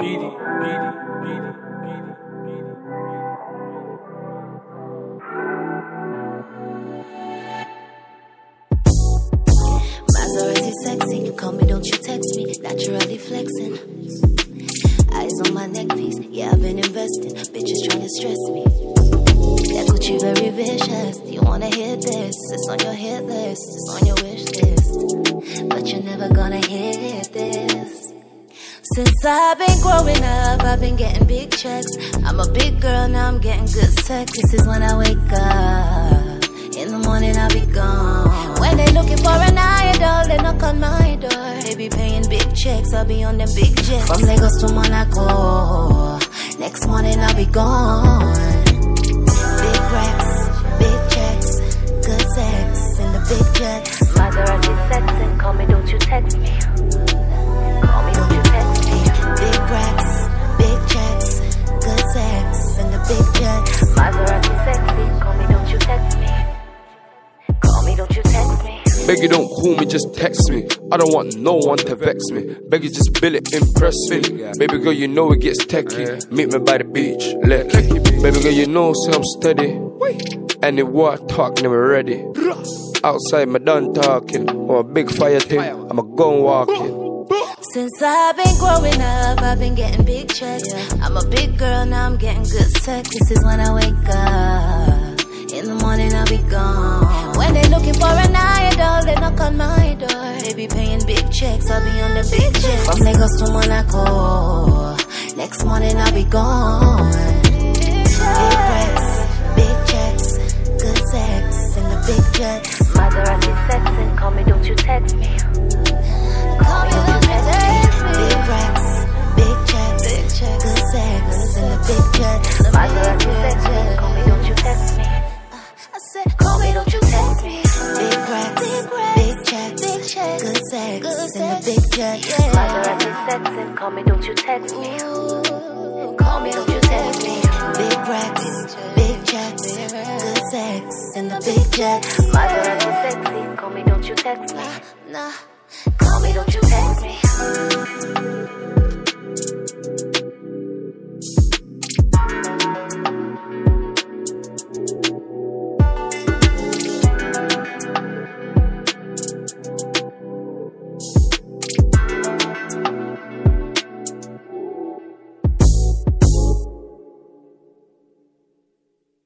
Maserati sexy, you call me, don't you text me. Naturally flexing, eyes on my neck piece. Yeah, I've been investing, bitches trying to stress me. That Gucci very vicious. Do you wanna hear this? It's on your hit list, it's on your wish list, but you're never gonna hear this. Since I've been growing up, I've been getting big checks. I'm a big girl, now I'm getting good sex. This is when I wake up. In the morning I'll be gone. When they looking for an idol, they knock on my door. They be paying big checks, I'll be on them big jets. From Lagos to Monaco, next morning I'll be gone. Big racks, big checks, good sex in the big jets. Maserati sexing, call me, don't you text me. Call me, don't you text me. Big racks, big checks, good sex in the big jets. Maserati sexy, call me, don't you text me. Call me, don't you text me. Beg you don't call me, just text me. I don't want no one to vex me. Beg you just bill it, impress me. Baby girl, you know it gets techy. Meet me by the beach, Lekki. Baby girl, you know say I'm steady. And the war talk never ready. Outside my done talking, or a big fire thing, I'ma go walking. Since I've been growing up, I've been getting big checks. I'm a big girl, now I'm getting good sex. This is when I wake up. In the morning I'll be gone. When they looking for an idol, they knock on my door. They be paying big checks, I'll be on the big jets. From Lagos to Monaco, next morning I'll be gone. Big racks, big checks, good sex in the big jets. Maserati sexing, call me, don't you text me. Call me, don't you text me. Big racks, big checks, good sex in the big jets. Maserati sexing, call me, don't you text me. I said, call me, don't you text me. Big racks, big checks, good sex in the big jets. Maserati sexing, call me, don't you text me. Call me, don't you text me. Big racks, big checks, good sex in the big jets. Maserati sexy, call me, don't you text me. Nah, call me, don't you text me.